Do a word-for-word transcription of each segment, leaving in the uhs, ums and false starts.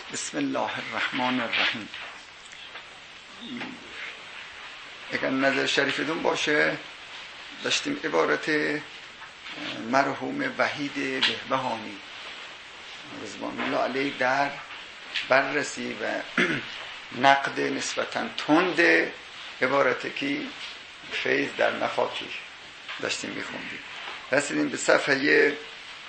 بسم الله الرحمن الرحیم. اگر نظر شریفتون باشه داشتیم عبارت مرحوم وحید بهبهانی رضوان الله علیه در بررسی و نقد نسبتاً تند عبارت کی فیض در مفاتیح داشتیم میخوندیم. رسیدیم به صفحه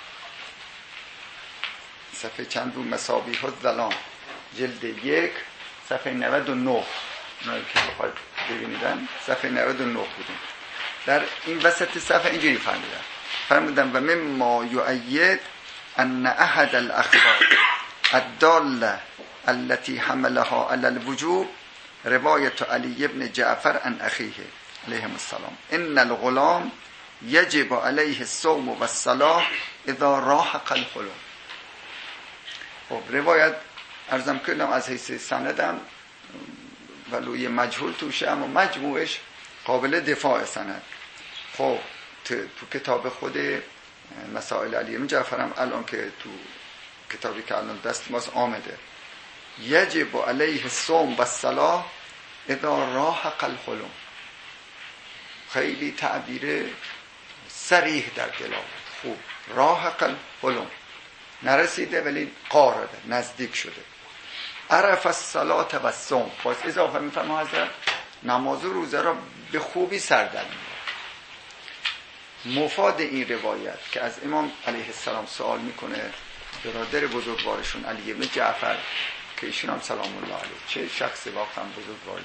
صفحه چند بود؟ مصابیح الظلام جلد یک صفحه نود و نه. اونایی که بخواید ببینیدن صفحه نود و نه بودیم. در این وسط صفحه اینجوری فرمودن فرمودن و مما یؤید ان احد الاخبار الداله التي حملها على الوجوب روایت علی ابن جعفر عن اخیه علیهم السلام ان الغلام یجب علیه الصوم و الصلاة اذا راحق الحلم. خب روایت عرضم کردم از حیث سندم ولوی مجهول توشه، اما مجموعش قابل دفاع سند. خب تو کتاب خود مسائل علی ابن جعفر هم الان که تو کتابی که الان دست ماست آمده یجب علیه الصوم و الصلاة اذا راحق الحلم. خیلی تعبیر صریح در دلالت. خوب راحق الحلم نرسیده ولی قاربه نزدیک شده. عرف الصلاة و الصوم باز اضافه میفرما حضرت نماز و روزه را به خوبی سردر می‌دهد. مفاد این روایت که از امام علیه السلام سوال میکنه برادر بزرگوارشون علی ابن جعفر که ایشون هم سلام الله علیه چه شخص واقعا بزرگواریه،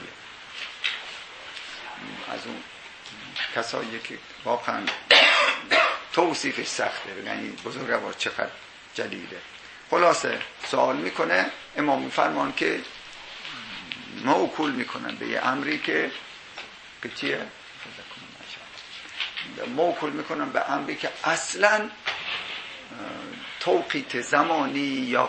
از اون کسایی که واقعا توصیفش سخته، یعنی بزرگوار چقدر جلیله. خلاصه سوال میکنه، امام میفرمان که موکول میکنن به یه امری که که چیه؟ موکول میکنن به امری که اصلا توقیت زمانی یا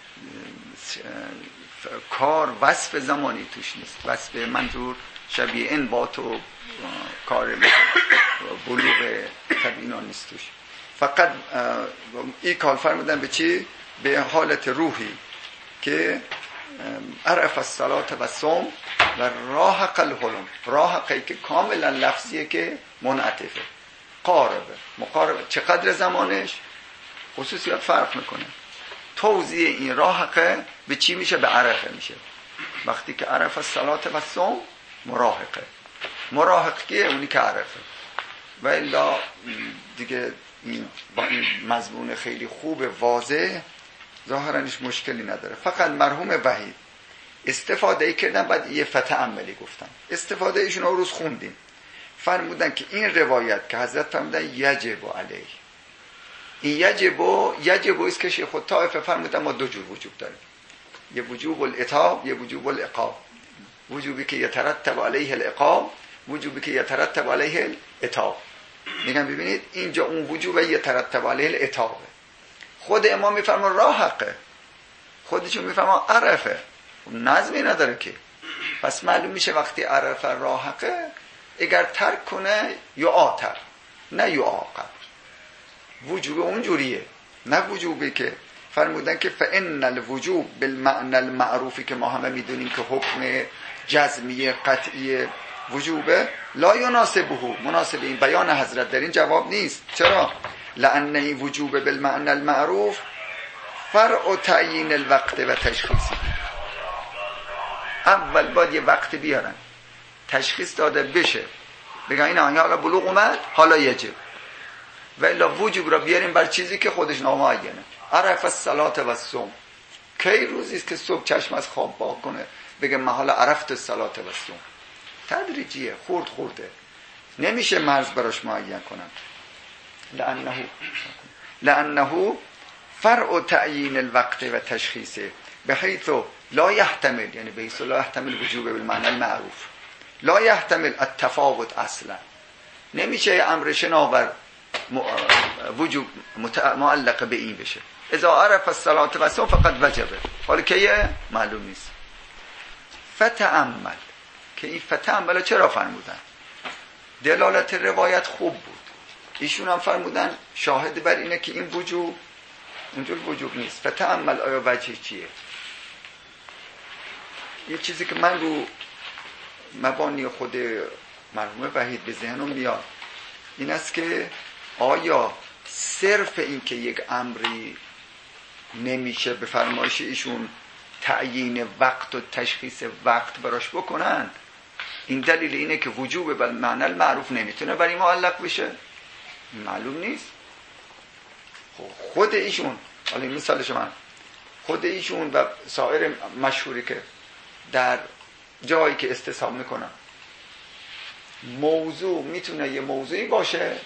کار وصف زمانی توش نیست. وصف منظور شبیه انبات و کار بلوغ طبیعینا نیست توش. فقط این کار فرمودن به چی؟ به حالت روحی که عرف الصلاة و الصوم و راحق الحلم. راحقی که کاملا لفظیه که منعطفه، قاربه مقاربه. چقدر زمانش خصوصیات فرق میکنه. توزیع این راحقه به چی میشه؟ به عرفه میشه. وقتی که عرف الصلاة و الصوم مراحقه. مراحق کیه؟ اونی که عرفه. و الا دیگه این با این مضمون خیلی خوب واضح ظاهرانش مشکلی نداره. فقط مرحوم وحید استفاده ای کردن، بعد یه فتح عملی گفتن. استفاده ایشون رو روز خوندیم. فرمودن که این روایت که حضرت فرمودن یجب علیه، این یجب یجب است که شیخ الطائفه فرمودن ما دو جور وجوب داریم، یه وجوب العتاب یه وجوب العقاب. وجوبی که یترتب علیه العقاب، وجوبی که یترتب علیه العتاب. میگم ببینید اینجا اون وجوب یترتب علیه العتاب. خود امام میفرما راحقه، خودشون میفرما عرفه، نظمی نداره که. پس معلوم میشه وقتی عرفه راحقه اگر ترک کنه یعاتب نه یعاقب. وجوب اون جوریه، نه وجوبی که فرمودن که فان الوجوب بالمعنى المعروفی که ما همه میدونیم که حکم جزمی قطعی وجوبه لا یناسبه، مناسب این بیان حضرت در این جواب نیست. چرا؟ لانه وجوب بالمعنى المعروف فرع تعیین الوقت و تشخیصی. اول باید یه وقت بیارن تشخیص داده بشه، بگن این آنها حالا بلوغ اومد حالا یجب، و الا وجوب را بیاریم بر چیزی که خودش نامعینه. عرف الصلاة و الصوم، کی روزی است که صبح چشم از خواب باز کنه بگه من حالا عرفت الصلاة و الصوم؟ تدریجیه، خورد خورده، نمیشه مرز براش معین کنم. لانه لانه فرع تعیین الوقت و تشخیصه بحیث لا یحتمل، یعنی بحیث لا یحتمل وجوب بالمعنى المعروف، لا یحتمل التفاوت اصلا. نمیشه امر شناور وجوب معلق به این بشه. اذا عرف الصلاة و الصوم فقط وجبه، حالا که معلوم نیست. فتأمل که این فتأمل چرا فرمودن؟ دلالت روایت خوب بود. ایشون هم فرمودن شاهد بر اینه که این وجوب اونجور وجوب نیست. فتأمل آیا وجه چیه؟ یه چیزی که من رو مبانی خود مرحوم وحید به ذهنم میاد این است که آیا صرف این که یک امری نمیشه به فرمایش ایشون تعیین وقت و تشخیص وقت براش بکنن، این دلیل اینه که وجوب بل معنی المعروف نمیتونه برای معلق بشه؟ معلوم نیست. خود ایشون، حالا مثالش من، خود ایشون و سایر مشهوری که در جایی که استصحاب میکنن موضوع میتونه یه موضوعی باشه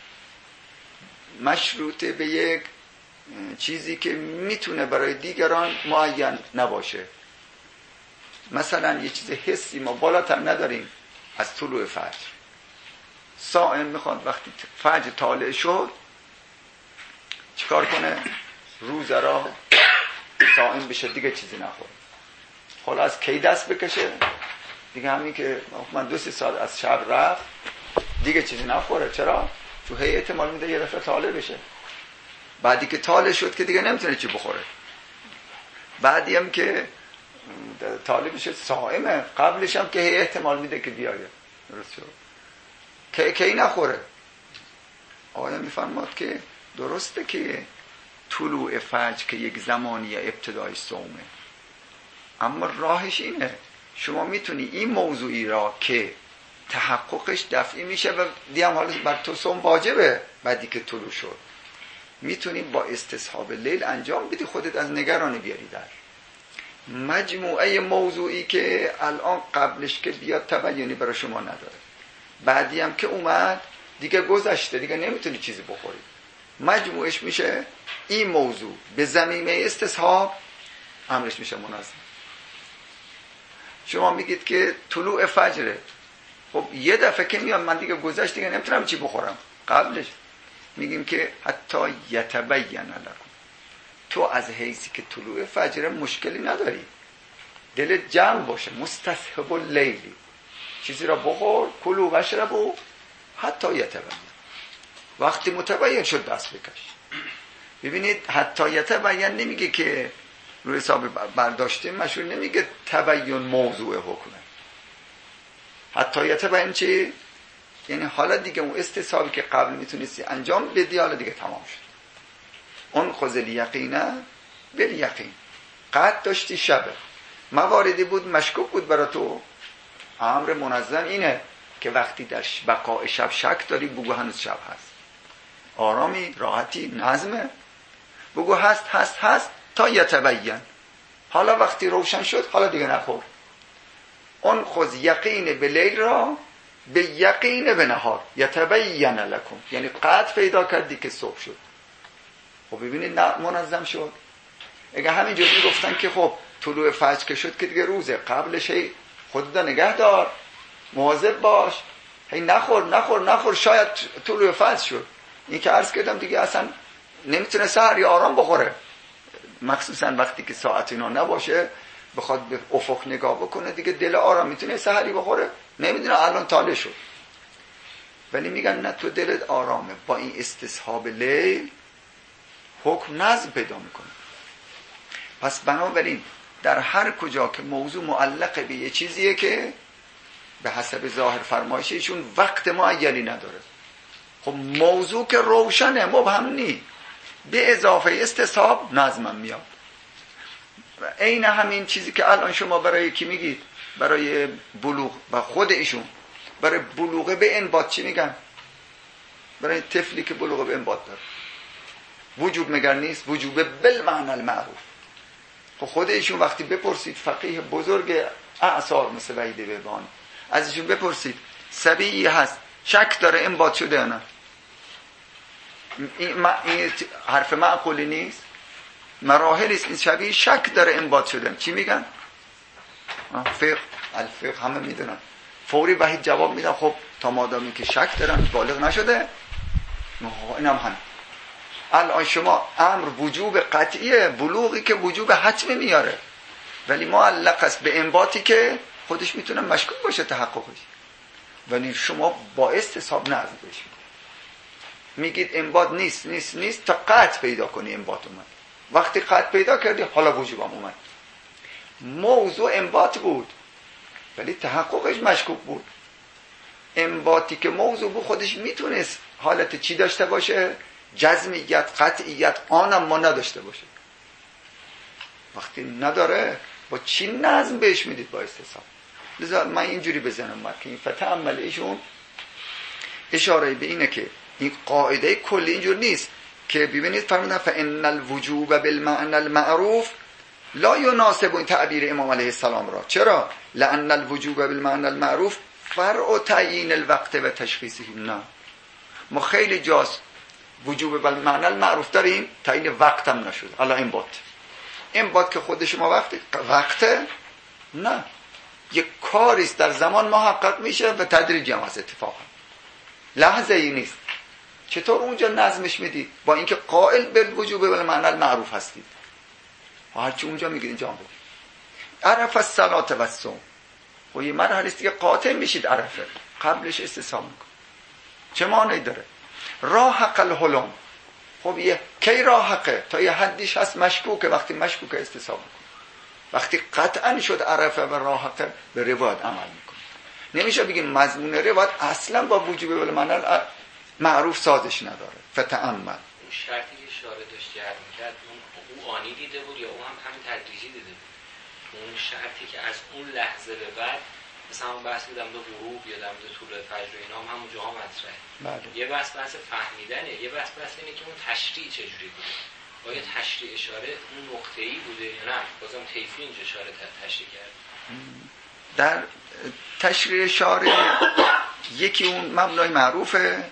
مشروط به یک چیزی که میتونه برای دیگران معین نباشه. مثلا یه چیز حسی ما بالاتر نداریم از طلوع فجر. صائم میخواد وقتی فجر طالع شد چیکار کنه؟ روزه را صائم بشه، دیگه چیزی نخوره. حالا از کی دست بکشه؟ دیگه همین که من دو سه ساعت از شب رفت دیگه چیزی نخوره. چرا؟ چون هی احتمال میده یه دفعه طالع بشه. بعدی که طالع شد که دیگه نمیتونه چی بخوره. بعدی هم که طالع بشه صائمه، قبلش هم که هی احتمال میده که بیاید. درست شد؟ که کی نخوره. آیا میفرماد که درسته که طلوع فجر که یک زمانی ابتدای صومه، اما راهش اینه شما میتونی این موضوعی را که تحققش دفعی میشه و دیگه هم حالا بر تو صوم واجبه بعدی که طلوع شد، میتونی با استصحاب لیل انجام بدی، خودت از نگرانی بیاری در مجموعه موضوعی که الان قبلش که بیاد تبیینی برای شما نداره، بعدی هم که اومد دیگه گذشته، دیگه نمیتونی چیزی بخوری، مجموعش میشه این موضوع به زمینه استصحاب امرش میشه منظم. شما میگید که طلوع فجره، خب یه دفعه که میاد من دیگه گذشت دیگه نمیتونم چی بخورم، قبلش میگیم که حتی یتبین لکم، تو از حیثی که طلوع فجر مشکلی نداری، دل جمع باشه، مستصحب اللیلی، چیزی را بخور، کلوا واشربوا حتی یتبین، وقتی متبین شد دست بکش. ببینید حتی یتبین نمیگه که روی حساب برداشته مشهور نمیگه تبین موضوع حکمه. حتی یتبین چی؟ یعنی حالا دیگه اون استصحابی که قبل میتونستی انجام بدی حالا دیگه تمام شد. اون خذ الیقین بالیقین، قد داشتی شبه، مواردی بود مشکوک بود برای تو، امر منظم اینه که وقتی در بقاء شب شک داری بگو هنوز شب هست، آرامی، راحتی، نظمه، بگو هست هست هست تا یتبین، حالا وقتی روشن شد حالا دیگه نخور. اون خذ یقین به لیل را به یقین به نهار یتبین لکم، یعنی قطع پیدا کردی که صبح شد. خب ببینید منظم شد. اگه همینجوری گفتن که خب طلوع فجر که شد که دیگه روزه، قبلش هی خودت نگه دار، مواظب باش، هی نخور نخور نخور شاید طلوع فجر شد. این که عرض کردم دیگه اصلا نمیتونه سحر یا آرام بخوره، مخصوصا وقتی که ساعت اینا نباشه بخواد به افق نگاه بکنه دیگه دل آرام میتونه سحری بخوره، نمیدونه الان طالع شد. ولی میگن نه، تو دلت آرامه، با این استصحاب لیل حکم نظم پیدا میکنه. پس بنابراین در هر کجا که موضوع معلق به یه چیزیه که به حسب ظاهر فرمایششون وقت معینی نداره، خب موضوع که روشنه مبهم نی، به اضافه استصحاب نظمم میاد. عین همین چیزی که الان شما برای کی میگید؟ برای بلوغ، و خود ایشون برای بلوغ به انبات چی میگن؟ برای طفلی که بلوغ به انبات داره وجوب مگر نیست؟ وجوب بالمعنی المعروف. خب خود ایشون وقتی بپرسید فقیه بزرگ اعصار مثل وحید بهبهانی، از ایشون بپرسید صبیی هست شک داره انبات شده یا نه، این, این حرف معقولی نیست، مراحلی است، این شبیه شک داره انبات شدن، چی میگن؟ فقه، الفقه همه میدونن، فوری وحید جواب میدن خب تا مادامی که شک دارن بالغ نشده اینم هم. الان شما امر وجوب قطعیه، بلوغی که وجوب حتمی میاره، ولی معلق است به انباتی که خودش میتونه مشکوک باشه تحققش، ولی شما با استصحاب نظم بهش میگید انبات نیست نیست نیست تا قطع پیدا کنی انبات اومد. وقتی قطع پیدا کردی حالا وجوبم اومد. موضوع انبات بود ولی تحققش مشکوک بود. انباتی که موضوع بود خودش میتونست حالت چی داشته باشه؟ جزمیت، قطعیت، آنم ما نداشته باشه. وقتی نداره با چی نظم بهش میدید؟ با استصحاب. لذا من اینجوری بزنم من که این فتأمل ایشون اشاره به اینه که این قاعده کلی اینجور نیست که ببینید فرمودن فإن الوجوب بالمعنى المعروف لا يناسب این تعبیر امام علیه السلام را. چرا؟ لأن الوجوب بالمعنى المعروف فرع تعیین الوقت و تشخیصه. نه، ما خیلی جاست وجوب بالمعنى المعروف داریم، تعیین وقت هم نشده. حالا این بات این بات که خود شما وقت وقته؟ نه، یک کاریست در زمان محقق میشه و تدریجی هم از اتفاقا لحظه ای نیست. چطور اونجا نظمش میدید؟ با اینکه قائل به وجوب بالمعنى المعروف هستید، هرچی اونجا میگید اینجا هم بگید. عرف الصلاة و الصوم و یه مرحله است که قاطع میشید عرفه، قبلش استصحاب میکن. چه معنی داره؟ راحق الحلم، خب یه کی راحقه؟ تا یه حدیش هست مشکوکه، وقتی مشکوکه استصحاب میکن. وقتی قطعا شد عرفه و راحقه به روایت عمل میکن. نمیشه بگیم مضمون روایت اصلا با وجوب بالمعنى معروف سازش نداره. فتأمل اون شرطی که شارع داشت جهت میکرد اون او آنی دیده بود یا اون هم همین تدریجی دیده بود؟ اون شرطی که از اون لحظه به بعد مثلا اون بحث بودم دو غروب یا دم دو طول فجر و اینا هم همون جاها مطرحه. بله. یه بحث بحث فهمیدنه، یه بحث بحث اینه که اون تشریع چجوری بوده. آیا تشریع اشاره اون نقطه‌ای بوده یا نه بازم طیفی اینجا اشاره تشریع کرد؟ در تشریع شارع یکی اون مبنای معروفه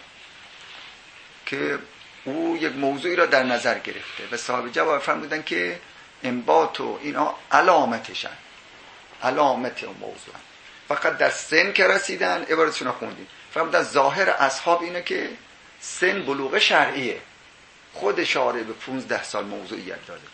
که او یک موضوعی را در نظر گرفته و صاحب جواب فرمودن که انبات و اینا علامتشن، علامت اون موضوع. فقط در سن که رسیدن عبارتشون رو خوندیم فرمودن ظاهر اصحاب اینه که سن بلوغ شرعیه. خود شارع به پونزده سال موضوعیت داده،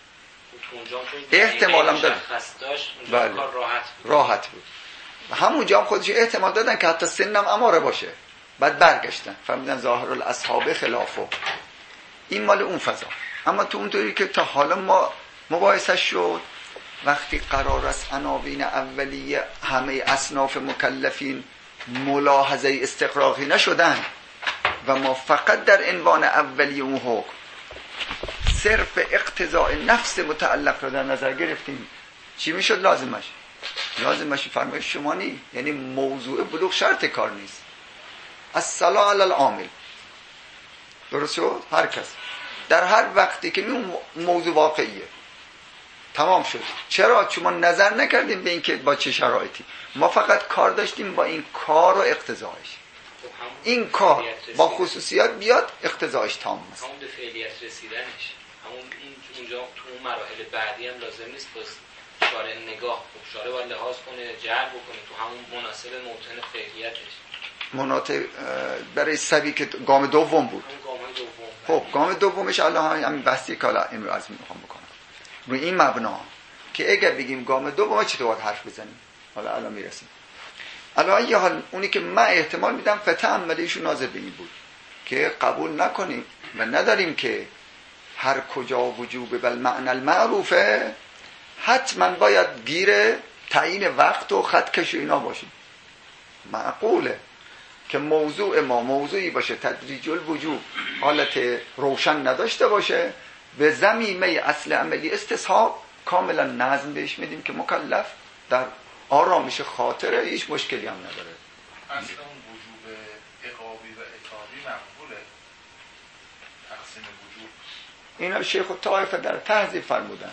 احتمال هم داره بله. راحت بود. راحت بود و همونجا هم خودش احتمال دادن که حتی سنم اماره باشه. بعد برگشتن فرمودن ظاهر الاصحاب خلافه. این مال اون فضا. اما تو اونطوری که تا حالا ما مباحثه شد وقتی قرار است عناوین اولیه همه اصناف مکلفین ملاحظه استقراقی نشدن و ما فقط در عنوان اولیه اون حکم صرف اقتضاء نفس متعلق را در نظر گرفتیم، چی میشد لازمش؟ لازمش فرمایش شما نی، یعنی موضوع بلوغ شرط کار نیست. الصلاة علی العامل، درست شد؟ هر کس در هر وقتی که اون موضوع واقعیه تمام شد. چرا؟ چون ما نظر نکردیم به این که با چه شرایطی، ما فقط کار داشتیم با این کار و اقتضایش. این کار با خصوصیات بیاد اقتضایش تام است. همون به فعلیت رسیدنش، همون اونجا تو اون مراحل بعدی هم لازم نیست باز شارع نگاه، خب شارع باید لحاظ کنه، جلب بکنه تو همون مناسب موطن فعلیتش. مناطق برای سبی که گام دوم بود. خب گام دومش الان همین بحثی که الان امروز از میخوام بکنم روی این مبنا که اگر بگیم گام دوم چطور باید حرف بزنیم. حالا الان میرسیم. الان یه حال اونی که من احتمال میدم فتأملیشون ناظر به این بود که قبول نکنیم و نداریم که هر کجا وجوب بالمعنى المعروفه حتما باید گیر تعیین وقت و خط کش و اینا باشیم. معقوله که موضوع ما موضوعی باشه تدریج الوجوب حالت روشن نداشته باشه، به ضمیمه اصل عملی استصحاب کاملا نظم بهش میدیم که مکلف در آرامش خاطره هیچ مشکلی هم نداره. اصلا اون وجوب عقابی و عتابی مقبوله، تقسیم وجوب اینا شیخ الطائفه در تهذیب فرمودن.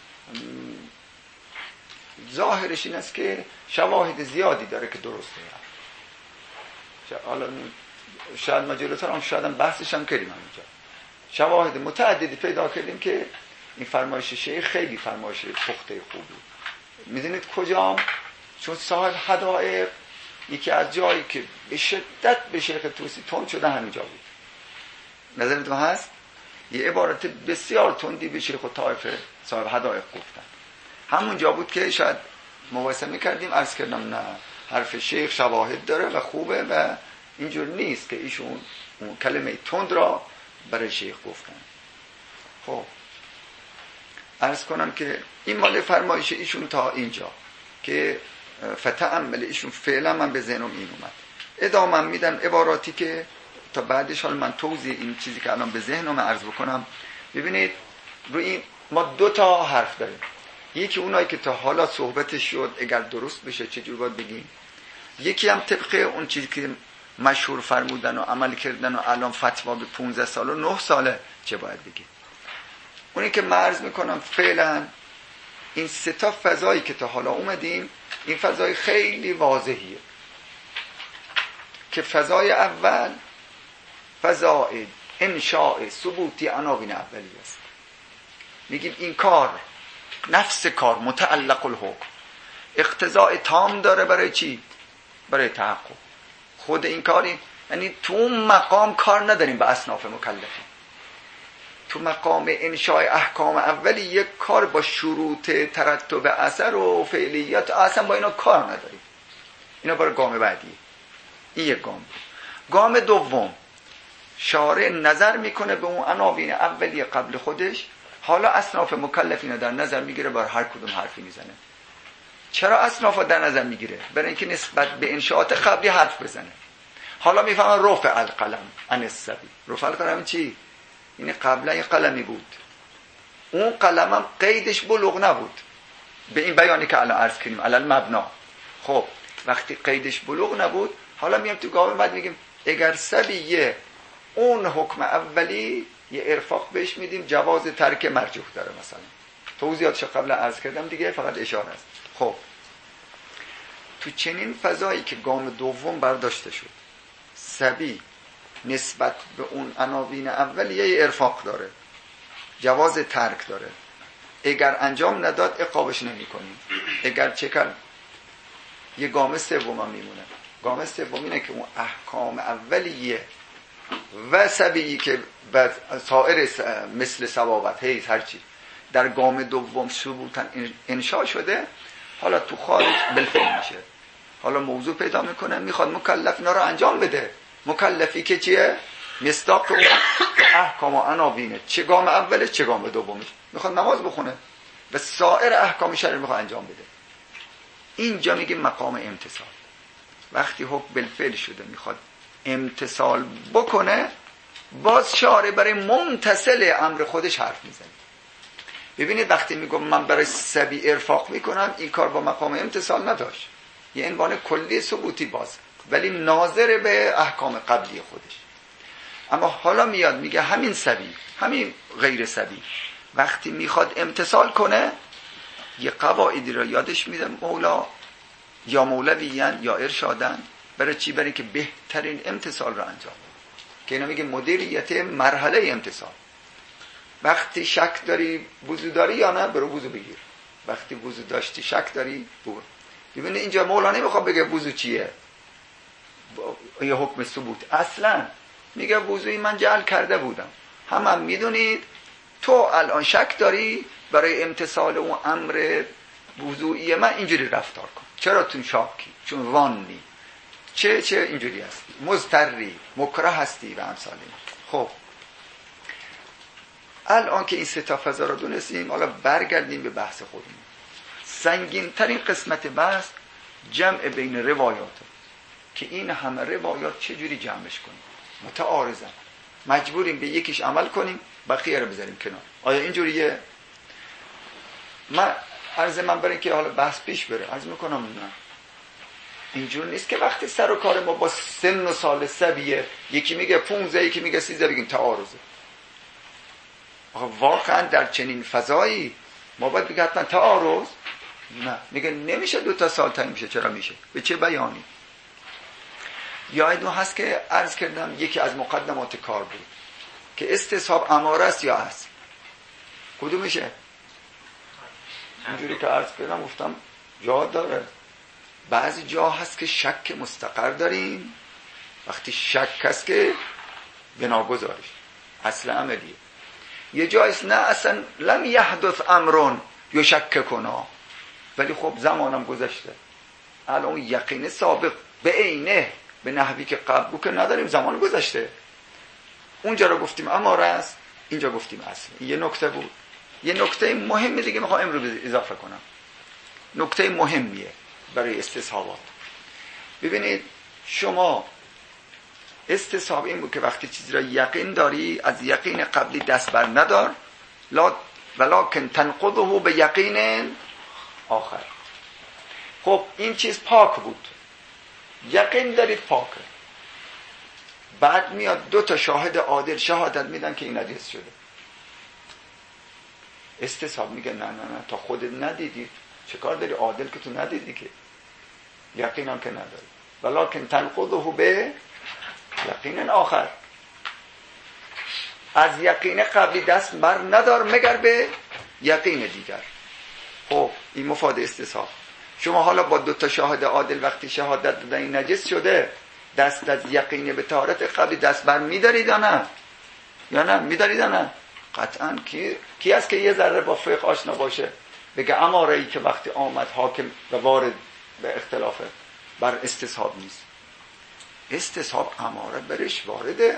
ظاهرش این است که شواهد زیادی داره که درسته. حالا شاید ما جلوتر هم شاید هم بحثش هم کردیم همینجا. شواهد متعددی پیدا کردیم که این فرمایش شیخ خیلی فرمایش پخته خوبی. میدونید کجا؟ چون صاحب حدائق یکی از جایی که به شدت به شیخ طوسی تند شده همینجا بود. نظرتون هست؟ یه عبارت بسیار تندی به شیخ طائفه صاحب حدائق گفتن. همونجا بود که شاید مقایسه میکردیم، عرض کردم نه حرف شیخ شواهد داره و خوبه و اینجور نیست که ایشون اون کلمه تند را برای شیخ گفتن. خب عرض کنم که این مال فرمایش ایشون تا اینجا که فتأمل ایشون فعلا من به ذهنم این اومد. ادامه میدن عباراتی که تا بعدش حال من توضیح این چیزی که الان به ذهنم عرض بکنم. ببینید روی این ما دو تا حرف داریم. یکی اونایی که تا حالا صحبتش شد اگر درست بشه چجور باید بگیم، یکی هم طبق اون چیزی که مشهور فرمودن و عمل کردن و الان فتوا به پانزده سال و نه ساله چه باید بگیم. اونی که من عرض میکنم فعلا این سه تا فضایی که تا حالا اومدیم این فضای خیلی واضحیه که فضای اول فضای انشاء ثبوتی عناوین اولیه است. میگیم این کار نفس کار متعلق الحکم اقتضاء تام داره برای چی؟ برای تحقق. خود این کاری یعنی تو اون مقام کار نداریم به اصناف مکلفین. تو مقام انشاء احکام اولی یک کار با شروط ترتب اثر و فعلیت اصلا با اینا کار نداریم. اینا برای گام بعدیه. این یک گام. گام دوم شارع نظر میکنه به اون عناوین اولیه قبل خودش، حالا اصناف مکلفین در نظر میگیره، بر هر کدوم حرفی میزنه. چرا اصناف در نظر میگیره؟ برای اینکه نسبت به انشاءات قبلی حرف بزنه. حالا میفهمن رفع القلم عن الصبی. رفع القلم چی؟ این قبلا یه قلمی بود، اون قلم هم قیدش بلوغ نبود به این بیانی که الان عرض کردیم علل مبنا. خب وقتی قیدش بلوغ نبود، حالا میام تو گام بعد میگیم اگر صبیه اون حکم اولی یه ارفاق بهش میدیم، جواز ترک مرجوح داره مثلا. توضیحاتش قبلا عرض کردم دیگه، فقط اشاره است. خب تو چنین فضایی که گام دوم برداشته شد، صبی نسبت به اون عناوین اولیه یه ارفاق داره، جواز ترک داره. اگر انجام نداد عقابش نمی کنیم. اگر چه کرد یه گام سوم هم میمونه. گام سوم اینه که اون احکام اولیه و صبیی که سایر مثل ثوابت هیز هرچی در گام دوم ثبوتن انشاء شده، حالا تو خارج بالفعل میشه. حالا موضوع پیدا میکنه، میخواد مکلف اینا رو انجام بده. مکلفی که چیه؟ مصداق اون احکام و عناوینه، چه گام اوله چه گام دومش. میخواد نماز بخونه و سایر احکام شرعی میخواد انجام بده. اینجا میگه مقام امتثال. وقتی حکم بالفعل شده میخواد امتثال بکنه، باز شارع برای ممتثل امر خودش حرف میزنه. ببینید وقتی میگم من برای صبی ارفاق میکنم، این کار با مقام امتثال نداشت، یه عنوان کلی ثبوتی باز، ولی ناظر به احکام قبلی خودش. اما حالا میاد میگه همین صبی، همین غیر صبی وقتی میخواد امتثال کنه، یه قواعدی رو یادش میده مولا یا مولویان یا ارشادن. برای چی؟ برای که بهترین امتثال رو انجام بده، که اینا میگه مدیریت مرحله امتثال. وقتی شک داری وضو داری یا نه، برو وضو بگیر. وقتی وضو داشتی شک داری برو. ببینید اینجا مولا نمیخواد بگه وضو چیه، یه حکم ثبوت، اصلا میگه وضوی من جعل کرده بودم. هم هم میدونید تو الان شک داری، برای امتثال اون امر وضوئی من اینجوری رفتار کن. چرا تو شاکی؟ چون وانی چه چه اینجوری هستی، مضطری، مکره هستی و امثال این. خب الان که این سه تا فضا رو دونستیم، حالا برگردیم به بحث خودمون. سنگین ترین قسمت بحث جمع بین روایات، که این همه روایات چجوری جمعش کنیم. متعارضن، مجبوریم به یکیش عمل کنیم، بقیه رو بذاریم کنار. آیا اینجوریه؟ من عرض من برای که حالا بحث پیش بره عرض میکنم نه، اینجور نیست که وقتی سر و کار ما با سن و سال صبیه، یکی میگه پونزده یکی میگه سیزده، بگیم تعارضه. آقا واقعا در چنین فضایی ما باید بگه حتما تعارض؟ نه، میگه نمیشه دو تا سال تایم میشه. چرا میشه؟ به چه بیانی؟ یا اینو هست که عرض کردم یکی از مقدمات کار بود که استصحاب اماره است یا اصل. کدوم میشه؟ اینجوری که عرض کردم گفتم جا داره. بعضی جا هست که شک مستقر داریم، وقتی شک هست که بنا گذارش اصل عملیه. یه جایست نه اصلا لم یحدث امرون یا شک کنا، ولی خب زمانم گذشته، الان یقین سابق به عینه به نحوی که قبل بود که نداریم، زمان گذشته. اونجا رو گفتیم اماره است، اینجا گفتیم اصل. این یه نکته بود. یه نکته مهم دیگه میخوام امروز اضافه کنم، نکته مهمیه برای استصحابات. ببینید شما استصحاب این بود که وقتی چیزی را یقین داری از یقین قبلی دست بر ندار، لا ولکن تنقضه به یقین آخر. خب این چیز پاک بود، یقین دارید پاکه، بعد میاد دو تا شاهد عادل شهادت میدن که این نجس شده. استصحاب میگه نه نه نه تا خودت ندیدی چه کار داری، عادل که تو ندیدی که، یقین هم که نداری، ولکن تنقضه به یقین آخر، از یقین قبلی دست بر ندار مگر به یقین دیگر. خب این مفاد استصحاب. شما حالا با دو تا شاهد عادل وقتی شهادت دادن این نجس شده، دست از یقین به طهارت قبلی دست بر می‌دارید یا نه؟ یا نه می‌دارید یا نه؟ قطعاً. کی کی است که یه ذره با فقه آشنا باشه بگه اماره‌ای که وقتی آمد حاکم و وارد به اختلافه بر استصحاب نیست؟ استصحاب اماره برش وارده.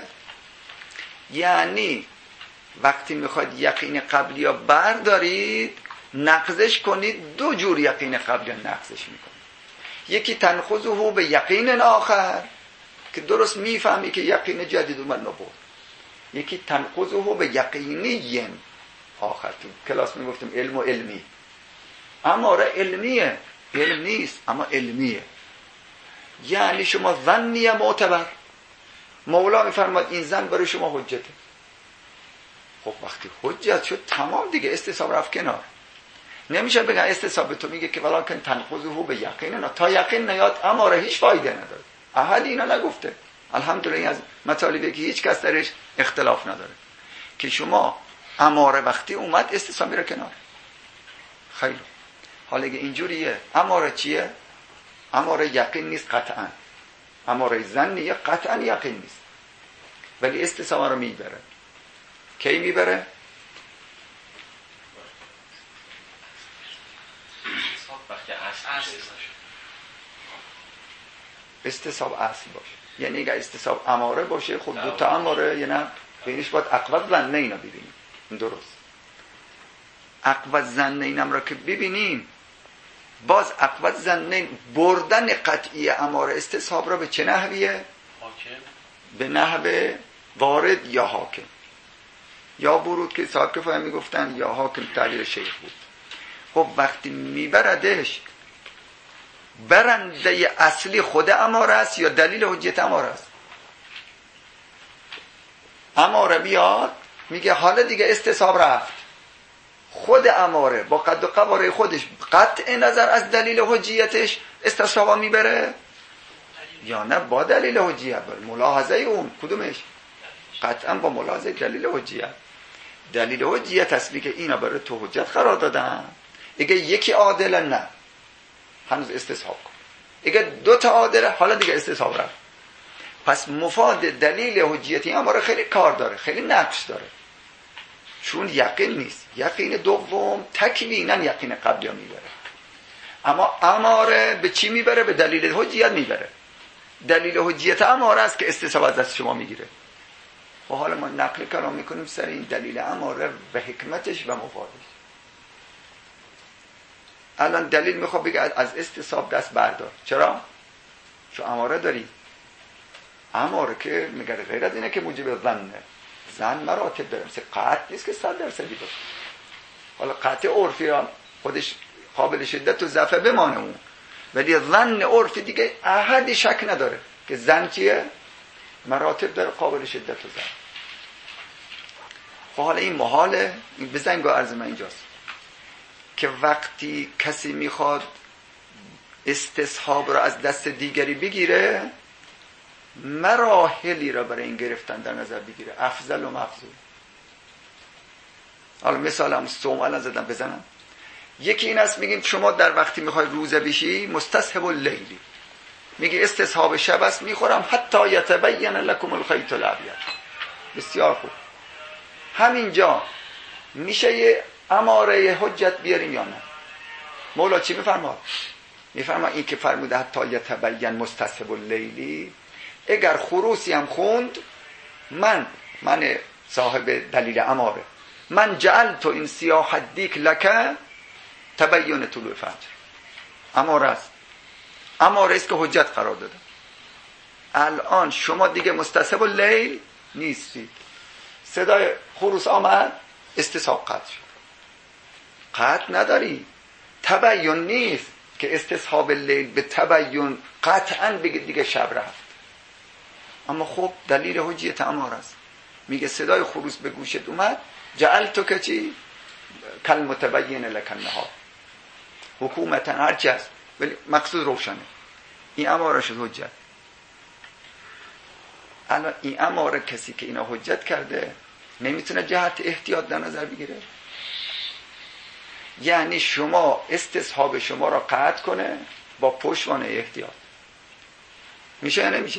یعنی وقتی میخواید یقین قبلی ها بردارید نقضش کنید، دو جور یقین قبلی ها نقضش میکنید. یکی تنخذه به یقین آخر که درست میفهمی که یقین جدید اومد نبود، یکی تنخذه به یقینی آخر. تو کلاس میگفتیم علم و علمی، اماره علمیه، علم نیست اما علمیه. یعنی شما ظنیه معتبر، مولا میفرماد این زن برای شما حجته. خب وقتی حجت شد تمام دیگه، استصحاب رفت کنار. نمیشه بگن استصحاب تو میگه که ولکن تنخذه به یقین، نه تا یقین نیاد اماره هیچ فایده نداره. احد اینا نگفته. الحمدلله از مطالبی که هیچ کس درش اختلاف نداره که شما اماره وقتی اومد استصحاب میره کنار. خیلی حالا اگه اینجوریه اماره چیه؟ اماره یقین نیست قطعا، اماره ظنیه قطعا یقین نیست، ولی استصحاب رو میبره. کی میبره؟ استصحاب اصل باشه. یعنی اگه استصحاب اماره باشه خب دو تا اماره، یعنی بینش باید اقوى ظنه اینا ببینیم. این درست اقوى ظنه اینم را که ببینیم، باز اقوى ظنه بردن قطعی اماره استصحاب را به چه نحویه؟ حاکم. به نحو وارد یا حاکم. یا برود که صاحب کفایه میگفتن یا حاکم تعبیر شیخ بود. خب وقتی میبردش برنده اصلی خود اماره است یا دلیل حجیت اماره است؟ اماره بیاد میگه حالا دیگه استصحاب رفت، خود اماره با قد و قواره خودش قطع نظر از دلیل حجیتش استصحاب میبره یا نه با دلیل حجیت؟ ملاحظه اون کدومش؟ قطعا با ملاحظه دلیل حجیت. دلیل حجیت هست که اینا برای تو حجت قرار دادن. اگه یکی عادله نه هنوز استصحاب کن، اگه دو تا عادله حالا دیگه استصحاب رفت. پس مفاد دلیل حجیتی اماره خیلی کار داره، خیلی نقش داره، چون یقین نیست. یقین دوم تکویناً یقین قبلی میبره، اما اماره به چی میبره؟ به دلیل حجیت میبره. دلیل حجیت اماره است که استصحاب از دست شما میگیره. و حالا ما نقل کلام میکنیم سر این دلیل اماره و حکمتش و مفادش. الان دلیل میخواد بگه از استصحاب دست بردار. چرا؟ چون اماره داری. اماره که میگه غیر از اینه که موجب ظنه، ظن مراتب داره، مثل قطع نیست که صد درصدی باشه. حالا قطع عرفی هم خودش قابل شدت و ضعف بمانه اون، ولی ظن عرفی دیگه احد شک نداره که ظن چیه؟ مراتب داره قابل شدت و ضعف. خب حالا این محاله، این بزنگاه عرض من اینجاست که وقتی کسی میخواد استصحاب را از دست دیگری بگیره مراحلی را برای این گرفتن در نظر بگیره، افضل و مفضول. حالا مثال هم سوم الان زدم بزنم. یکی این است میگیم شما در وقتی میخوای روزه بشی مستصحب اللیلی، میگی استصحاب شب است میخورم حتی یتبین لکم الخیط الابیض. بسیار خوب، همینجا میشه یه اماره حجت بیاریم یا نه؟ مولا چی میفرماد؟ میفرماد این که فرموده حتی یتبین مستصحب اللیلی، اگر خروسی هم خوند من من صاحب دلیل اماره من جعلت این سیاح الدیک لکه تبین طلوع فجر. اماره است، اماره است که حجت قرار داده. الان شما دیگه مستصحب اللیل نیستید. صدای خروس آمد، استصحاب قطع شد. قطع نداری، تبین نیست که استصحاب اللیل به تبین قطعا بگه دیگه شب رفت. اما خب دلیل حجیت اماره است. میگه صدای خروس به گوشت اومد، جعلتو که چی؟ کل متبین لک النهار. حکومتا هرچی هست ولی مقصود روشنه. این اماره شد حجت. الان این اماره کسی که اینا حجت کرده نمیتونه جهت احتیاط در نظر بگیره؟ یعنی شما استصحاب شما را قطع کنه با پشتوانه احتیاط. میشه یا نمیشه؟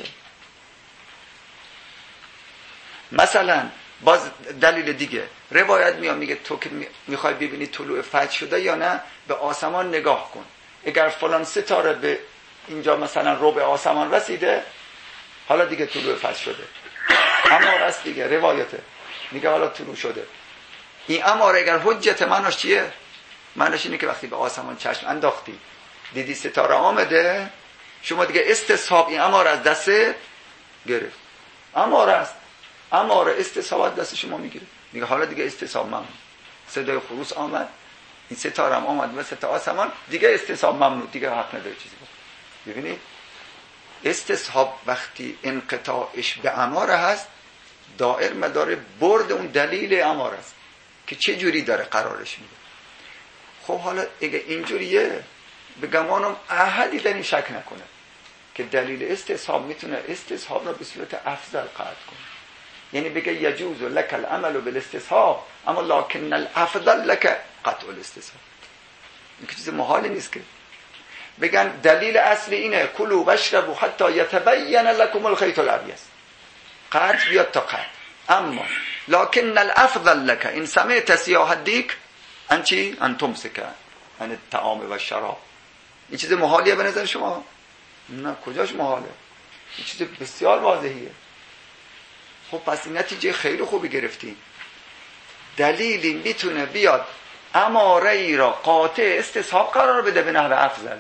مثلا باز دلیل دیگه روایت میاد میگه تو که میخوای ببینی طلوع فجر شده یا نه، به آسمان نگاه کن. اگر فلان ستاره به اینجا مثلا ربع آسمان رسیده، حالا دیگه طلوع فجر شده. اماره است دیگه، روایته میگه حالا طلوع شده. این اماره اگر حجت معناش چیه؟ معناش اینه که وقتی به آسمان چشم انداختی دیدی ستاره آمده، شما دیگه استصحاب این اماره از دست گرفت. اماره است، اماره استصحاب از دست شما میگیره. میگه حالا دیگه استصحاب ممنوع. صدای خروس آمد، این ستاره هم آمد وسط آسمان، دیگه استصحاب ممنوع، دیگه حق نداره چیزی بود. ببینید استصحاب وقتی انقطاعش به اماره هست، دائر مدار برد اون دلیل اماره است که چه جوری داره قرارش میده. خب حالا اگه اینجوریه، به گمانم احدی در این شک نکنه که دلیل استصحاب میتونه استصحاب را به صورت افضل قطع کنه. یعنی بگه یجوز لک العمل بالاستصحاب اما لکن الافضل لک قطع الاستصحاب. این چیز محالی نیست که بگن دلیل اصلی اینه کلوا واشربوا حتی یتبین لکم الخیط الابیض، قطع بیاد تا قطع. اما لکن الافضل لک ان سمعت سیاح الدیک ان چی؟ ان تمسک عن الطعام و الشراب. این چیز محالیه به نظر شما؟ نه، کجاش محاله؟ این چیز بسیار واضحیه. خب پس این نتیجه خیلی خوبی گرفتیم. دلیلی میتونه بیاد اماره ای را قاطع استصحاب قرار بده به نحو افضل.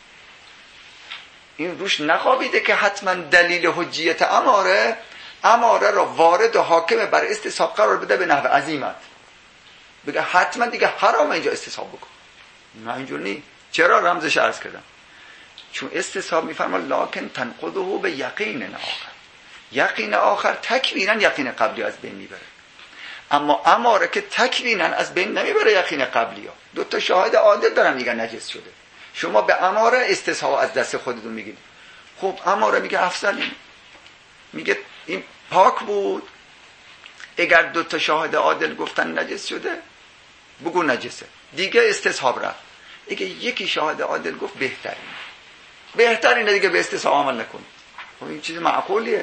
این روش نخوابیده که حتما دلیل حجیت اماره اماره را وارد و حاکم بر استصحاب قرار بده به نحو عزیمت، بگه حتما دیگه حرام اینجا استصحاب بکن. نه اینجور نی. چرا؟ رمزش عرض کردم. چون استصحاب میفرما لکن تنقضه به یقین آخر. یقین آخر تکوینا یقین قبلی از بین میبره. اما اماره که تکوینا از بین نمیبره یقین قبلی ها. دو تا شاهد عادل دارن میگن نجس شده، شما به اماره استصحاب از دست خودتون میگید. خب اماره میگه افضل، میگه این پاک بود، اگر دو تا شاهد عادل گفتن نجس شده بگو نجسه، دیگه استصحاب رفت. اگه یکی شاهد عادل گفت بهترین بهترینه دیگه به استصحاب عمل نکن. خب این چیز معقولیه.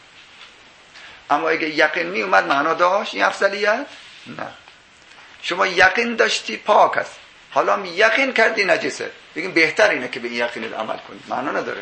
اما اگه یقین می اومد معنا داشت این افضلیت؟ نه. شما یقین داشتی پاک است، حالا می یقین کردی نجسه، بگیم بهترینه که به این یقین عمل کنی، معنا نداره.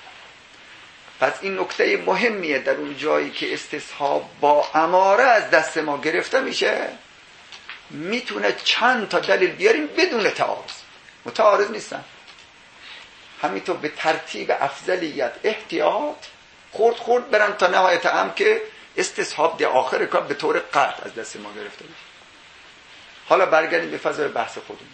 پس این نکته مهمیه در اون جایی که استصحاب با اماره از دست ما گرفته میشه، میتونه چند تا دلیل بیاریم بدون تعارض، متعارض نیستن. همینطور به ترتیب افضلیت احتیاط خورد خورد برن تا نهایت هم که استصحاب در آخر کار به طور قطع از دست ما گرفته میشه. حالا برگردیم به فضای بحث خودمون.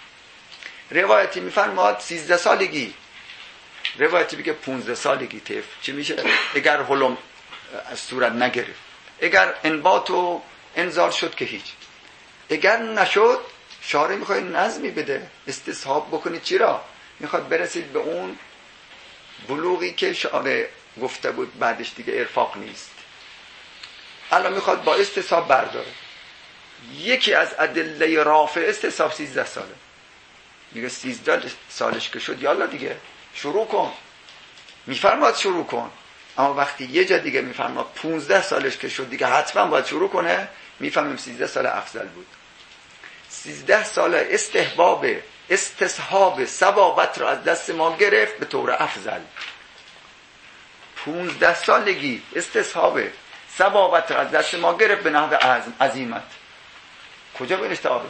روایتی میفرماد سیزده سالگی، روایتی بگه پونزده سالگی طفل چی میشه؟ اگر حلم از صورت نگرفت، اگر انبات و انزال شد که هیچ، اگر نشد شارع میخواد نظمی بده استصحاب بکنید. چرا؟ میخواد برسید به اون بلوغی که شارع گفته بود بعدش دیگه ارفاق نیست. الان میخواد با استصحاب برداره. یکی از ادله رافع استصحاب سیزده ساله. میگه سیزده سالش که شد یالا دیگه شروع کن، میفرماد شروع کن. اما وقتی یه جا دیگه میفرماد پونزده سالش که شد دیگه حتما باید شروع کنه، میفهمیم سیزده سال افضل بود. سیزده سال استحباب استصحاب صبابت را از دست ما گرفت به طور افضل. پونزده سالگی استصحاب صبابت را از دست ما گرفت به نحو عزیمت. کجا بینش تعارضه؟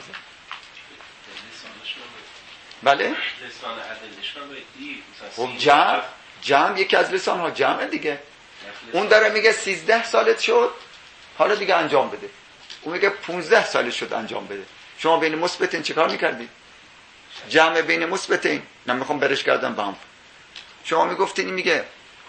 بله؟ لسان عدلشون باید دید. خب جمع جمع یکی از لسان ها جمع دیگه. اون داره میگه سیزده سالت شد حالا دیگه انجام بده. اون میگه پونزده سالت شد انجام بده. شما بین مثبتین چیکار میکردید؟ جمع بین مثبتین. نمیخوام برش کردم بام. شما میگفتین میگه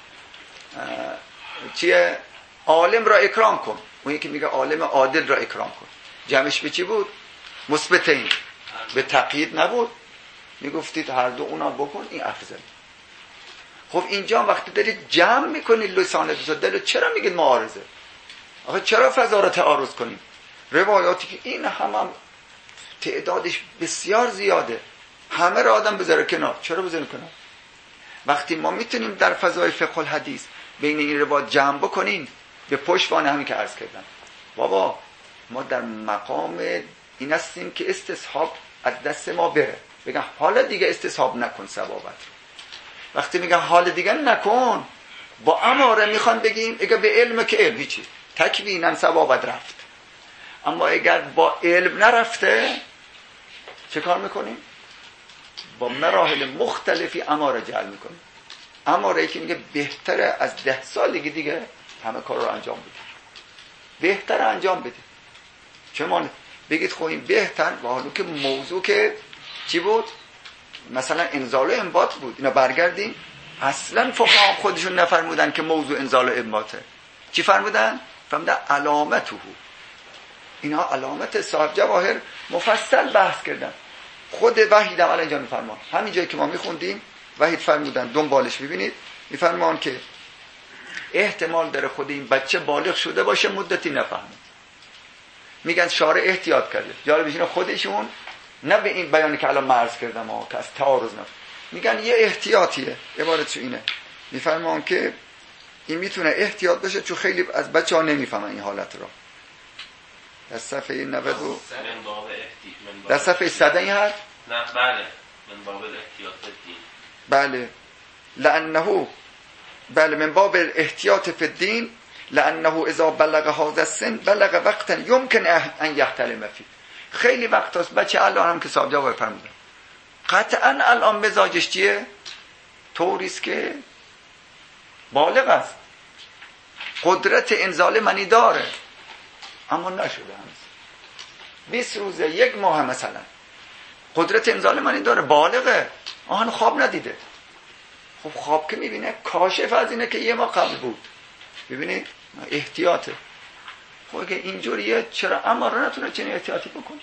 چیه؟ عالم را اکرام کن. اون یکی میگه عالم عادل را اکرام کن. جمعش به چی بود؟ مثبتین. به تقیید نبود. میگفتید هر دو اونا بکن این افضل. خب اینجا وقتی دارید جمع میکنید لسان دو دل چرا میگید معارضه؟ آخه چرا فضا را تعارض کنید؟ روایاتی که این هم, هم تعدادش بسیار زیاده همه را آدم بذاره کنار. چرا بذاره کنار؟ وقتی ما میتونیم در فضای فقه الحدیث بین این روایات جمع بکنیم به پشتوانه همین که عرض کردم. بابا ما در مقام این هستیم که استصحاب از دست ما بره. بگم حالا دیگه استصحاب نکن ثوابت. وقتی میگن حال دیگه نکن با اماره میخوان بگیم اگه به علم که علم هیچی تکوینن ثوابت رفت. اما اگر با علم نرفته چه کار میکنیم؟ با مراحل مختلفی اماره جعل میکنیم. اماره ای که میگه بهتره از ده سالگی دیگه همه کار رو انجام بده. بهتره انجام بده. چه مانه؟ بگید خب این بهتر و حالا که موضوع که چی بود؟ مثلا انزال و انباط بود. اینا برگردیم اصلا فقها خودشون نفرمودن که موضوع انزال و انباطه. چی فرمودن؟ فرمودن علامته. اینا علامت صاحب جواهر مفصل بحث کردن. خود وحید هم اینجا میفرمان. همین جایی که ما میخوندیم وحید فرمودن دنبالش ببینید میفرمان که احتمال داره خود این بچه بالغ شده باشه مدتی نفهمه. میگن شارع احتیاط کرده. جالبش اینه خودشون نه به این بیانی که الان مرز کردم ها که از تعارض نه، میگن یه احتیاطیه. عبارتش اینه میفرمان که این میتونه احتیاط بشه چون خیلی از بچه ها نمیفهمن این حالت را. در صفحه نود و در صفحه صد این حرف نه بله من باب احتیاط الدین بله لانه بله من باب احتیاط فی الدین لانه اذا بلغ هذا السن بلغ وقتا يمكن ان يحتلم فيه. خیلی وقت هست بچه الان هم که صاحب جواب فرمودن قطعا الان مزاجش چیه؟ طوریست که بالغ است، قدرت انزال منی داره اما نشده هنوز. بیست روزه یک ماه مثلا قدرت انزال منی داره، بالغه، آهن خواب ندیده. خب خواب که میبینه کاشف از اینه که یه ماه قبل بود. ببینید احتیاطه. خب اگه اینجوریه چرا اماره نتونه چنین احتیاطی بکنه؟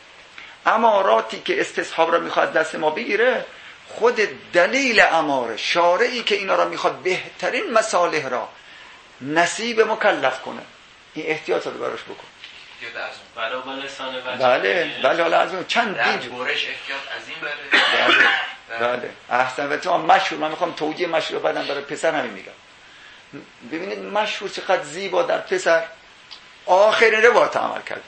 اماراتی که استصحاب را میخواد دست ما بگیره خود دلیل اماره شارعی که اینا را میخواد بهترین مصالح را نصیب مکلف کنه این احتیاط رو براش بکن. برای لسان بچه بله بله حالا از اون چند در اینجور بورش احتیاط از این بره. بله بله احسن. و تو مشهور من میخوام توجیه مشهور بدم برای پسر همین میگم. ببینید مشهور چقدر زیبا در پسر آخرین روایت عمل کرده.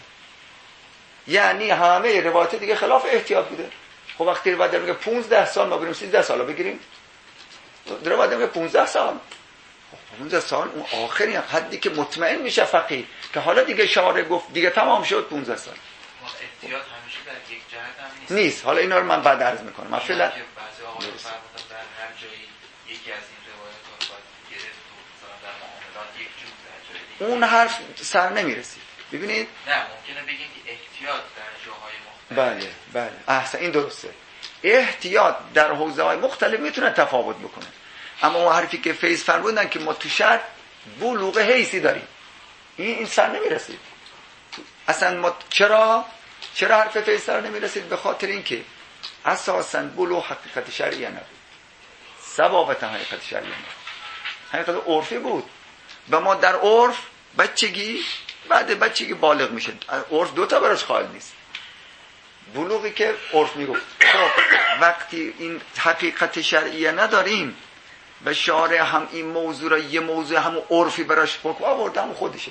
یعنی همه روایت دیگه خلاف احتیاط بوده. خب وقتی روایت میگه پانزده سال ما بریم سیزده سال بگیریم، روایت میگه پانزده سال، خب پانزده سال اون آخرین حدی که مطمئن میشه فقیه که حالا دیگه شارع گفت دیگه تمام شد پانزده سال. احتیاط همیشه در یک جهت هم نیست. نیست. حالا اینا رو من بعد عرض میکنم. من فعلا بعضی آقایون فرمودن در هر جایی یکی از این روایات رو باید گرفت و مثلا در معاملات یک جور در جای دیگه. اون حرف سر نمیرسید. ببینید نه ممکنه بگیم که احتیاط در جاهای مختلف. بله بله احسن این درسته. احتیاط در حوزه‌های مختلف میتونه تفاوت بکنه. اما اون حرفی که فیض فرمودن که ما تو شرع بلوغ حیثی داریم این این سر نمیرسید. اصلا ما چرا چرا حرف فیض سر نمیرسید؟ به خاطر اینکه اساسا بلوغ حقیقت شرعی نبود، ثبابت حقیقت شرعی نبود، حقیقت عرفی بود. و ما در عرف بچگی بعد بچگی بالغ میشه. عرف دو تا براش قائل نیست. بلوغی که عرف میگفت خب وقتی این حقیقت شرعی نداریم و شارع هم این موضوع را یه موضوع هم عرفی براش حکم آورده هم خودشه.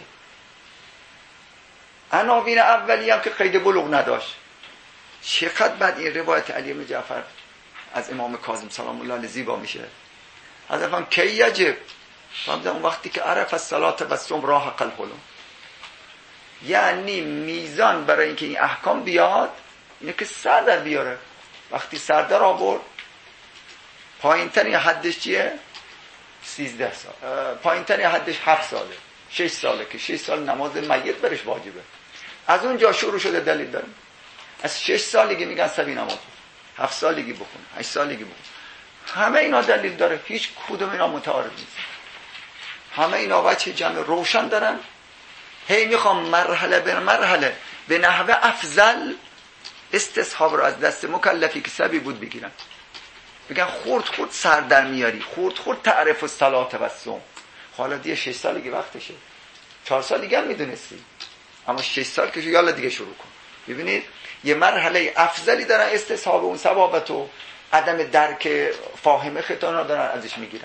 عناوین اولی هم که قید بلوغ نداشت. چقدر بعد این روایت علی بن جعفر از امام کاظم سلام الله علیه زیبا میشه. حضرت فرمان کی یجب؟ فرمودن اون وقتی که عرف الصلاه و الصوم راح الحلم. یعنی میزان برای اینکه این احکام بیاد اینه که سر در بیاره. وقتی سر در آورد پایین ترین حدش چیه؟ سیزده سال. پایین ترین حدش هفت ساله، شش ساله که شش سال نماز میت برش واجبه. از اونجا شروع شده دلیل داریم. از شش سالگی میگن سبی نماز بخون، هفت سالگی بخون، هشت سالگی بخون. همه اینا دلیل داره، هیچ کدوم اینا متعارض نیست. همه اینا وجه جمع روشن دارن. هی میخوام مرحله به مرحله به نحوه افضل استصحاب رو از دست مکلفی که سبی بود بگیرن. بگن خورد خورد سر در میاری، خورد خورد تعرف الصلاه و الصوم. حالا دیگه شش سالگی وقتشه، چهار سال دیگه هم میدونستی، اما شش سال که یالا دیگه شروع کن. ببینید یه مرحله افضلی دارن، استصحاب اون ثوابت و عدم درک فاهمه خطانا دارن ازش میگیرن.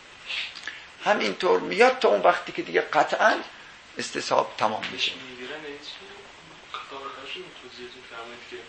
همینطور میاد تا اون وقتی که دیگه قطعا استصحاب تمام میشه. میگیرن هیچ کتابشون توضیحتون فرمایید که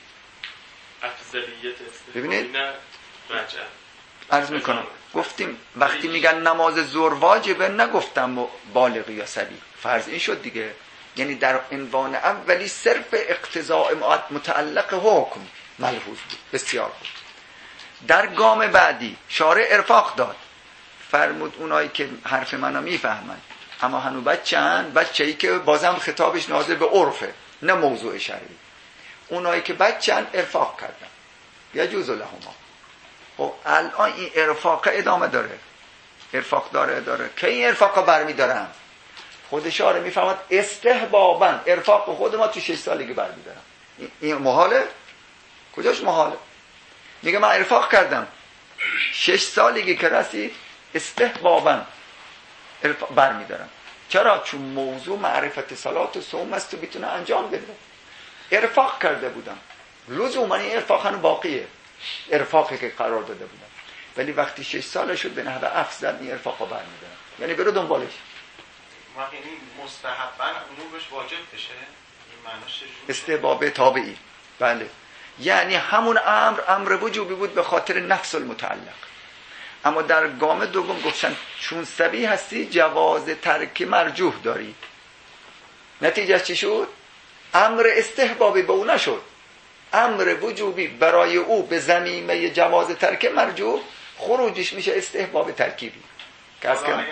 افضلیت استفاده ببینید نه رجع. عرض میکنم گفتیم وقتی میگن نماز ظهر واجبه، نگفتم بالغ یا صبی، فرض این شد دیگه. یعنی در عنوان اولی صرف اقتضاء متعلق حکم ملحوظ بود. بسیار بود. در گام بعدی شارع ارفاق داد، فرمود اونایی که حرف منو میفهمن اما هنو بچه‌ان، بچه‌ای که بازم خطابش ناظر به عرفه نه موضوع شرعی، اونایی که بچه‌ان ارفاق کردن یجوز لهما. خب الان این ارفاق ادامه داره، ارفاق داره داره که این ارفاق برمی دارن خود شارع میفهمد استحبابا ارفاق خود ما تو شش سالگی برمی دارن. این محاله؟ کجاش محاله؟ میگه من ارفاق کردم شش سالگی که رسید استحبابا برمی دارم. چرا؟ چون موضوع معرفت صلات و صوم است و میتونه انجام بده. ارفاق کرده بودم، لزوما این ارفاق هنو باقیه، ارفاقی که قرار داده بودم، ولی وقتی شش ساله شد به نحو افضل این ارفاقو برمی دارم. یعنی برو دنبالش. وقتی این مستحباً اونو بهش واجب بشه، این معناش چجوریه؟ استحباب تابعی. بله، یعنی همون امر امر وجوبی بود به خاطر نفس المتعلق. اما در گام دوم گفتن چون سبی هستی جواز ترک مرجوح داری. نتیجه چی شد؟ امر استحبابی به او نشد، امر وجوبی برای او به ضمیمه جواز ترک مرجوح خروجش میشه استحباب ترکیبی. که از که این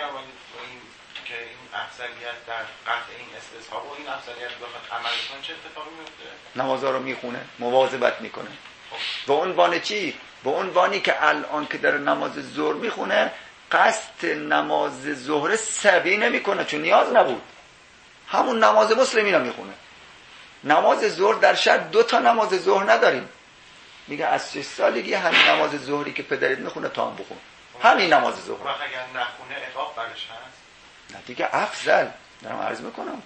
افضلیت در قطع این استصحاب و این افضلیت بخواد عمل کنه چه اتفاقی میفته؟ نمازها رو میخونه، مواظبت میکنه. به عنوان چی؟ به عنوانی که الان که در نماز ظهر میخونه قصد نماز ظهر سبی نمیکنه چون نیاز نبود، همون نماز مسلمی رو میخونه. نماز ظهر در شهر دو تا نماز ظهر نداریم، میگه از شش سالگی همین نماز ظهری که پدرت میخونه تا هم بخون، همین نماز ظهر. وقت اگر نخونه عقاب برش هست؟ نه دیگه افضل دارم عرض میکنم.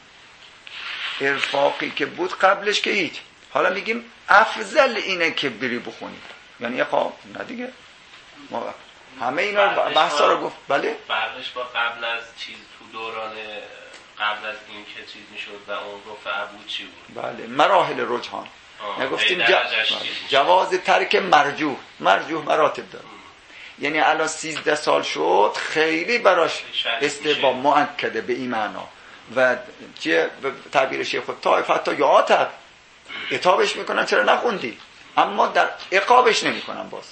ارفاقی که بود قبلش که هیچ، حالا میگیم افضل اینه که بری بخونی، یعنی خواب نه دیگه. ما همه اینا بحثا رو گفت. بله فرقش با قبل از چیز تو دوران قبل از این که چیز میشد و اون رفع عبود چی بود؟ بله مراحل رجحان. نگفتیم ج... جواز ترک مرجوح، مرجوح مراتب داره. یعنی الان سیزده سال شد خیلی براش استحباب مؤکده به این معنا و چه تعبیر شیخ طائف حتی یعاتب عتابش میکنن چرا نخوندی، اما در عقابش نمیکنن. باز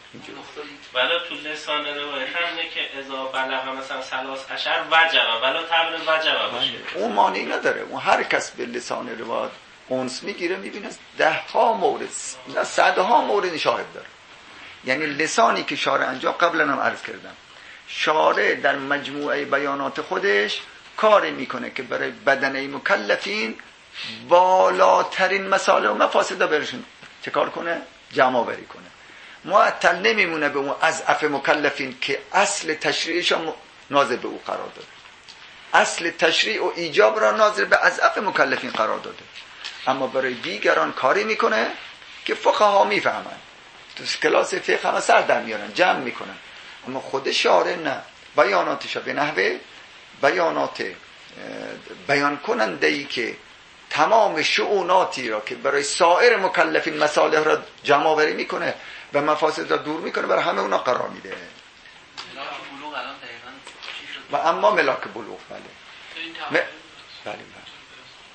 ولی تو لسان روایت همینه که اذا بلغ مثلا ثلاث عشر وجبه ولی تعبیر وجبه باشه، اون معنی نداره. اون هر کس به لسان روایت اونس میگیره میبینه ده ها مورد نه صدها مورد شاهد داره. یعنی لسانی که شارع انجام قبلا هم عرض کردم، شارع در مجموعه بیانات خودش کاری میکنه که برای بدنه مکلفین بالاترین مسائل و مفاسد برشون چه کار کنه؟ جمع بری کنه. معطل نمیمونه به اون اضعف مکلفین که اصل تشریعش هم ناظر به او قرار داده، اصل تشریع و ایجاب را ناظر به اضعف مکلفین قرار داده، اما برای دیگران کاری میکنه که فقها میفهمن، تو کلاس فقه هم سر در میارن جمع میکنن، اما خود شارع نه، بیاناتش به نحوه بیانات بیان کننده ای که تمام شؤوناتی را که برای سایر مکلفین مصالح را جمع آوری میکنه و مفاسد را دور میکنه برای همه اونا قرار میده. ملاک بلوغ الان دقیقاً و اما ملاک بلوغ بله م... بله بله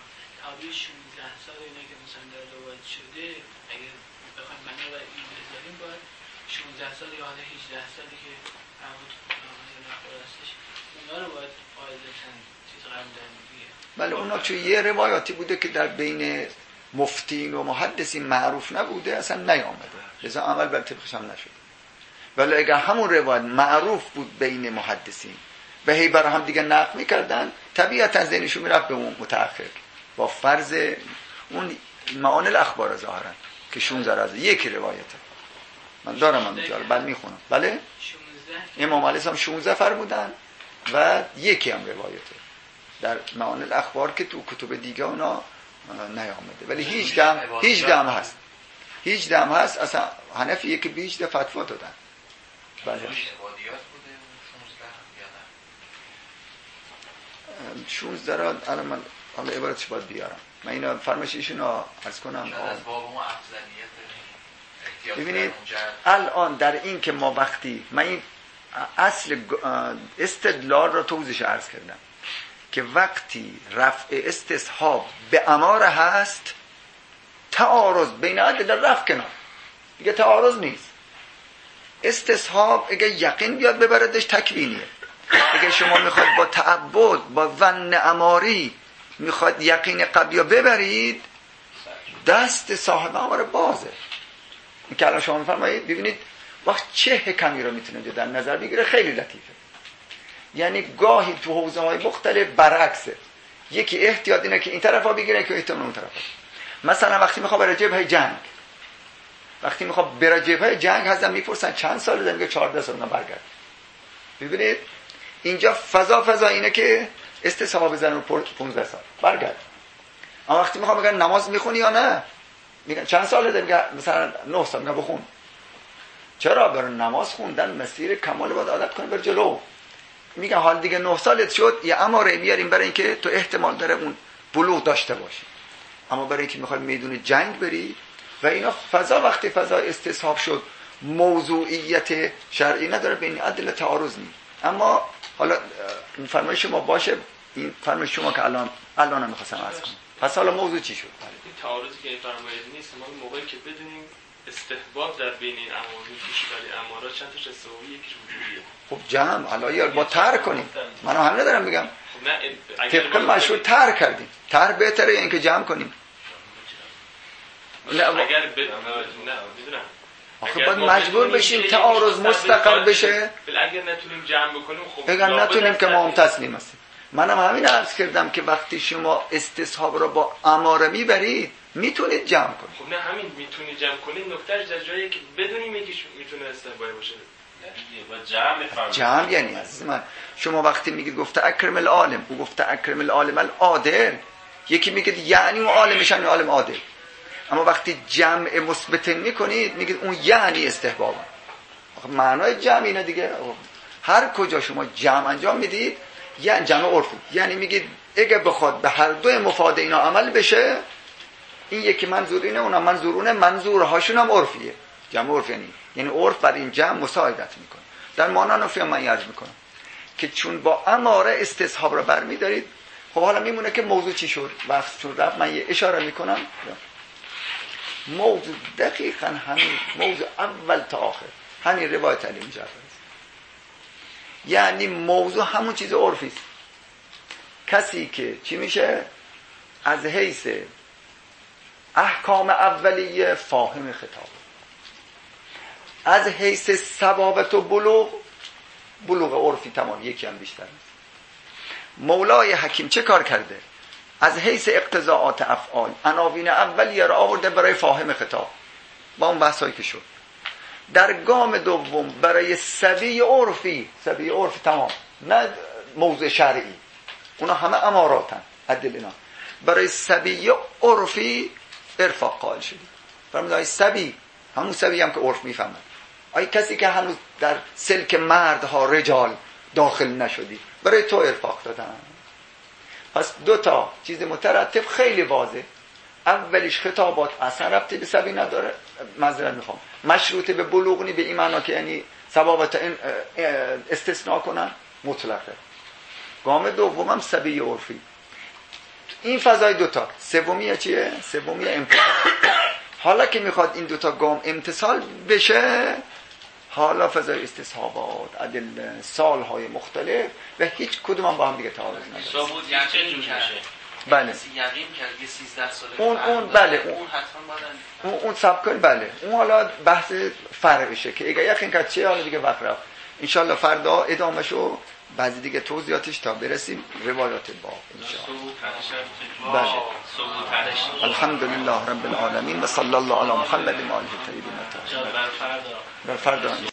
حالی شانزده سال اینه که مثلا در روایت شده، اگه بخوایم منو و این بذاریم باید شانزده سال یا حالا هجده سالی که عمود نخور هستش اونا رو باید قاعدتاً چیز قرار داریم دیگه. بله اونا چون یه روایاتی بوده که در بین مفتین و محدثین معروف نبوده اصلا نیامده، لذا عمل بر طبقش هم نشد. ولی اگر همون روایت معروف بود بین محدثین به هی برای هم دیگه نقل میکردن، طبیعتا ذهنشون میرفت به اون متأخر با فرض اون معانی الاخبار ظاهرا که شانزده از یک روایته. من دارم هم اینجا بعد میخونم. بله امام علیه السلام شانزده فرمودن و یکی هم روایته در معانی الاخبار که تو کتب دیگه اونا نیامده، ولی هیچ هم هیچ هم هست هیچ هم هست اصلا حنفیه که به هیچ فتوا دادن. بله شانزده را الان من حالا عبارتش باید بیارم، من اینا فرمایش ایشون رو عرض کنم. از باب اون افضلیت ببینید الان در این که ما وقتی من این اصل استدلال را توضیحش عرض کردم که وقتی رفع استصحاب به اماره هست تعارض بین عدل رفع کنار دیگه تعارض نیست. استصحاب اگه یقین بیاد ببردش تکوینیه. اگه شما میخواد با تعبد با ظن اماری میخواد یقین قبلی ببرید دست صاحب اماره بازه. این که الان شما میفرمایید ببینید وقت چه حکمی رو میتونه در نظر بگیره خیلی لطیفه. یعنی گاهی تو حوزه های مختلف برعکسه، یکی احتیاط اینه که این طرفا بگیره که احتمال اون طرفا. مثلا وقتی میخواد برای جبهه جنگ وقتی میخواد برای جبهه جنگ ازم میپرسن چند ساله، میگه چهارده سال برگرد. ببینید اینجا فضا فضا اینه که استصحاب بزنن پانزده سال برگرد. اما وقتی میخوام بگن نماز میخونی یا نه میگن چند ساله، میگه مثلا نه سال، میگه بخون. چرا؟ برای نماز خوندن مسیر کمال باید عادت کنی بر جلو. میگن حال دیگه نه سالت شد یه اماره میاریم برای اینکه تو احتمال داره اون بلوغ داشته باشی. اما برای اینکه میخواد میدون جنگ بری و اینا فضا وقتی فضا استصحاب شد موضوعیت شرعی نداره، بین عدل تعارض نیست. اما حالا این فرمایش شما باشه، این فرمایش شما که الان الان می‌خواستم عرض کنم. پس حالا موضوع چی شد؟ این تعارضی که این فرمایید نیست، ما موقعی که بدونیم استحباب در بین این امور میشه برای امارا چند تا استحبابی یکیش وجودیه. خب جمع حالا یا با ترک کنیم. منو هم ندارم میگم. خب نه طبق مشروع ترک کردیم. ترک بهتره یا اینکه جمع کنیم؟ نه اگر بدونم نه میدونم آخه باید مجبور بشیم تعارض مستقر بشه. اگر نتونیم جمع بکنیم خب اگر نتونیم که ما هم تسلیم هستیم. منم همین عرض کردم که وقتی شما استصحاب رو با اماره میبرید میتونید جمع کنید. خب نه همین میتونید جمع کنید، نکتهش در جایی که بدونیم یکیش میتونه استحبابی باشه. یعنی با جمع میفهمید. جمع یعنی عزیز من شما وقتی میگید گفته اکرم العالم، او گفته اکرم العالم العادل، یکی میگه یعنی اون عالمشن عالم عادل. اما وقتی جمع مثبت میکنید میگید اون یعنی استحباب. آخه معنای جمع اینه دیگه. هر کجا شما جمع انجام میدید یعنی جمع عرفی، یعنی میگید اگه بخواد به هر دو مفاد اینا عمل بشه این یکی منظور اینه اونم منظورونه، منظورهاشون هم عرفیه. جمع عرف یعنی یعنی عرف بر این جمع مساعدت میکنه. در معنا نفی من عرض میکنم که چون با اماره استصحاب رو برمیدارید. خب حالا میمونه که موضوع چی شد. وقت چون رفت من یه اشاره میکنم. موضوع دقیقا همین موضوع اول تا آخر همین روایت علی مجرد، یعنی موضوع همون چیز عرفی است. کسی که چی میشه از حیث احکام اولیه فاهم خطاب، از حیث ثبابت و بلوغ بلوغ عرفی تمام یکی هم بیشتر نیست. مولای حکیم چه کار کرده؟ از حیث اقتضاعات افعال عناوین اولیه را آورده برای فاهم خطاب با اون بحثایی که شد. در گام دوم برای سوی عرفی، سوی عرفی تمام نه موضوع شرعی، اونا همه اماراتن عدل اینا. برای سوی عرفی ارفاق قائل شدی. فرمودن سوی همون سوی هم که عرف میفهمن. آیا کسی که هنوز در سلک مردها رجال داخل نشدی برای تو ارفاق دادن. پس دو تا چیز مترتب خیلی واضح. اولیش خطابات اصلا ربطی به سبی نداره، معذرت میخوام، مشروطه به بلوغنی به این معنا که یعنی ثبابت استثناء کنن مطلقه. گام دومم سبی عرفی. این فضای دوتا. سومی چیه؟ سومی امتثال. حالا که میخواد این دوتا گام امتثال بشه، حالا فضای استصحابات، ادله، سالهای مختلف و هیچ کدوم هم با هم دیگه تعارض نداره. ثبوت چه جور میشه؟ بله. یقین کرد یه سیزده ساله اون اون بله اون اون حتما باید اون اون سبکای بله. اون حالا بحث فرقشه که اگه یقین کرد چه حالا دیگه وقت رفت. ان شاء الله فردا ادامهشو بعضی دیگه توضیحاتش تا برسیم روایات باب ان شاء الله. بله. الحمدلله رب العالمین و صلی الله علی محمد و آله الطیبین الطاهرین. بر فردا بر فردا